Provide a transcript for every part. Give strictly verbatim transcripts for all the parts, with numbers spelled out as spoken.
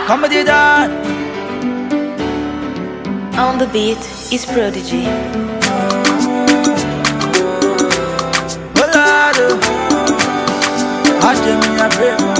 Comedy done. On the beat is Prodigy. Olado, Ajay me a pray for.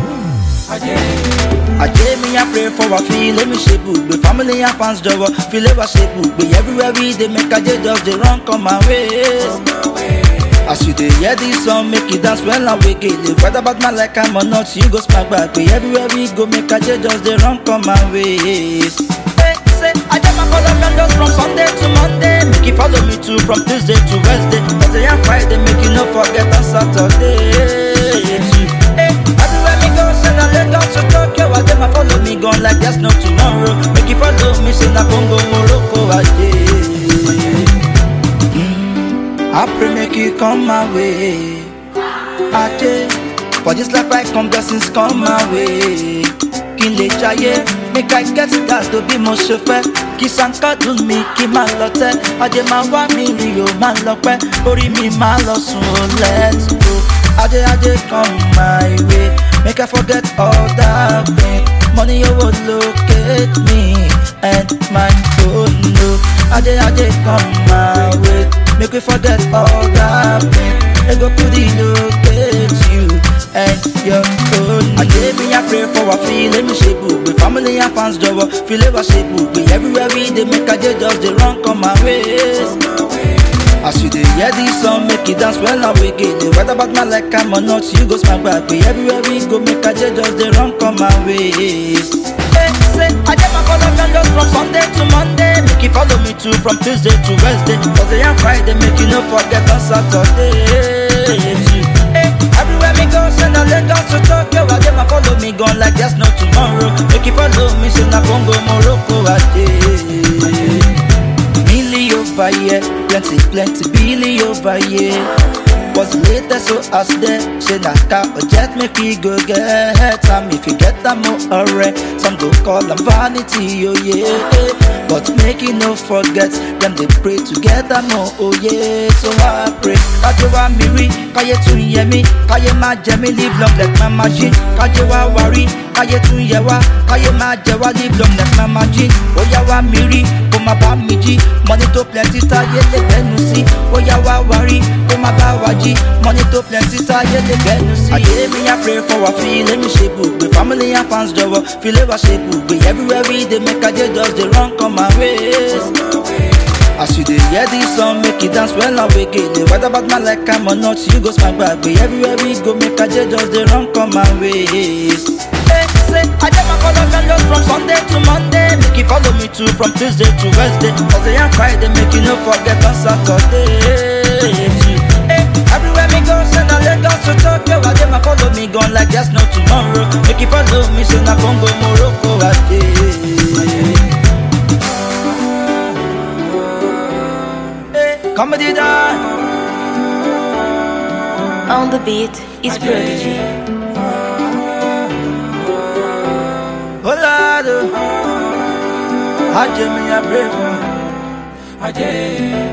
Ajay me a pray for a feel let me shape the family and fans job feel ever shape but everywhere we they make Ajay just the run come my ways. As you dey hear this song, make it dance well and wake it. The weather about my like I'm or not, you go smack back. But everywhere we go, make Ajay just the run come my ways. Hey, say Ajay my follow me just from Sunday to Monday. Make you follow me too from Tuesday to Wednesday. Thursday and Friday, make you no forget on Saturday. Hey, everywhere me go, send a Lagos to Tokyo. Ajay my follow me gone like there's no tomorrow. Make you follow me, send a Congo, Morocco, Ajay. I pray make you come my way, Ajay. For this life I come, blessings come my way. Kinle jaye, make I get that to be more chauffeur. Kiss and cuddle me, keep my lotte. Ajay ma wa mi rio ma lope, ori mi ma lo sun. Let's go, Ajay Ajay come my way. Make I forget all that pain. Money you would locate me and my phone no. Ajay Ajay come my way. Make we forget all that pain. I go put it locate you and your phone. Ajay me a pray for a feel let me shape up. With family and fans job feel ever shape up. With everywhere we they make Ajay just the run come my ways. As you dey hear this song, make it dance well and wake it. The weather about my like I'm or not, you go smack back. With everywhere we go, make Ajay just the run come my ways. Hey, say Ajay my follow me just from Sunday to Monday. Make you follow me too from Tuesday to Wednesday. Thursday and Friday, make you no forget on Saturday. Hey, everywhere me go, send a Lagos to Tokyo. Ajay my follow me gone like there's no tomorrow. Make you follow me, send a Congo, Morocco, Ajay. Milli over here, plenty, plenty, Billy over here. Was later so as there, say na car or jet make we go get some. If you get them more alright, some go call them vanity, oh yeah. But make it no forget, them they pray together more, oh yeah. So I pray, Kaje wa miri, Kaye tun ye mi, Kaye ma je mi, live long like my machine. Kaje wa worry, Kaye tun ye wa, Kaye ma je wa, live long like my machine. Oh ya wa miri, oh ma ba mi ji, money to plenty, taye le benu si. Oh ya wa worry, oh ma ba waji. Money to plenty, taye le benu si. Ajay me a pray for a feel let me shape up. The family and fans job feel ever shape up. But everywhere we they make Ajay just the run come my ways. As you dey hear this song, make it dance well and wake it. The weather about my like I'm or not, you go smack back. But everywhere we go, make Ajay just the run come my ways. Hey, say Ajay my follow me just from Sunday to Monday. Make you follow me too from Tuesday to Wednesday. Thursday and Friday, make you no forget on Saturday. Everywhere me go, send a Lagos to Tokyo. Ajay ma follow me gone like there's no tomorrow. Make you follow me, send a Congo, Morocco, Ajay. Hey, comedy done. On the beat is Prodigy. Olado, Ajay me a pray for. Ajay.